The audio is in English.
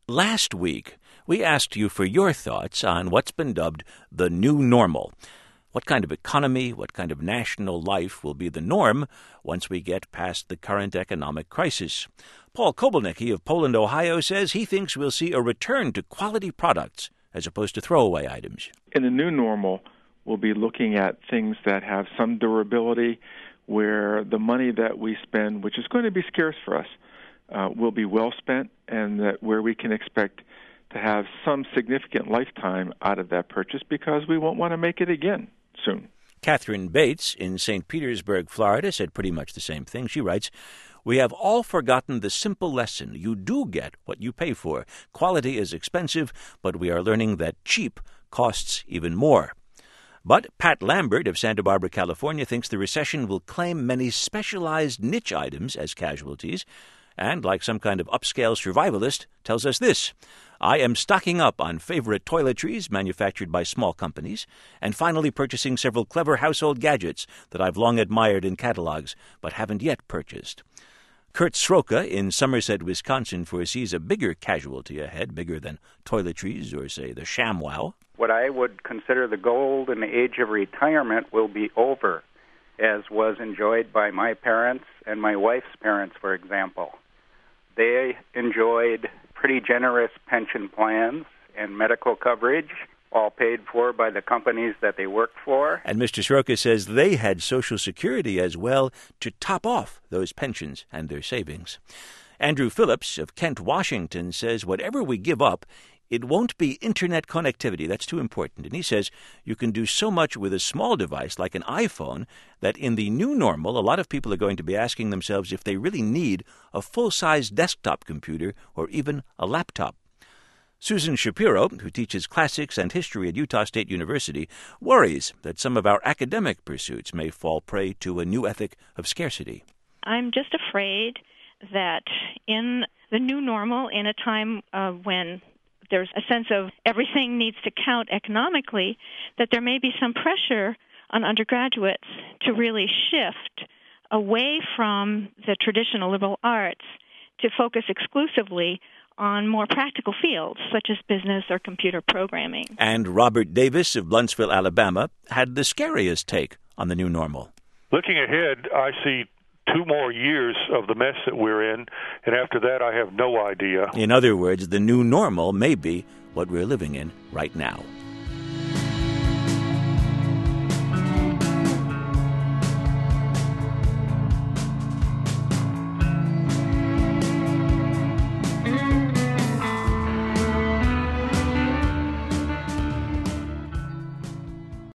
Last week, we asked you for your thoughts on what's been dubbed the new normal. What kind of economy, what kind of national life will be the norm once we get past the current economic crisis? Paul Kobelnicki of Poland, Ohio, says he thinks we'll see a return to quality products as opposed to throwaway items. In the new normal, we'll be looking at things that have some durability, where the money that we spend, which is going to be scarce for us, will be well spent, and that where we can expect to have some significant lifetime out of that purchase because we won't want to make it again soon. Catherine Bates in St. Petersburg, Florida, said pretty much the same thing. She writes, "We have all forgotten the simple lesson. You do get what you pay for. Quality is expensive, but we are learning that cheap costs even more." But Pat Lambert of Santa Barbara, California, thinks the recession will claim many specialized niche items as casualties, and, like some kind of upscale survivalist, tells us this: "I am stocking up on favorite toiletries manufactured by small companies, and finally purchasing several clever household gadgets that I've long admired in catalogs, but haven't yet purchased." Kurt Sroka in Somerset, Wisconsin, foresees a bigger casualty ahead, bigger than toiletries or, say, the ShamWow. What I would consider the golden age of retirement will be over, as was enjoyed by my parents and my wife's parents, for example. They enjoyed pretty generous pension plans and medical coverage, all paid for by the companies that they worked for. And Mr. Sroka says they had Social Security as well to top off those pensions and their savings. Andrew Phillips of Kent, Washington, says whatever we give up, it won't be internet connectivity. That's too important. And he says you can do so much with a small device like an iPhone that in the new normal, a lot of people are going to be asking themselves if they really need a full-size desktop computer or even a laptop. Susan Shapiro, who teaches classics and history at Utah State University, worries that some of our academic pursuits may fall prey to a new ethic of scarcity. I'm just afraid that in the new normal, in a time when there's a sense of everything needs to count economically, that there may be some pressure on undergraduates to really shift away from the traditional liberal arts to focus exclusively on more practical fields, such as business or computer programming. And Robert Davis of Bluntsville, Alabama, had the scariest take on the new normal. Looking ahead, I see 2 more years of the mess that we're in, and after that I have no idea. In other words, the new normal may be what we're living in right now.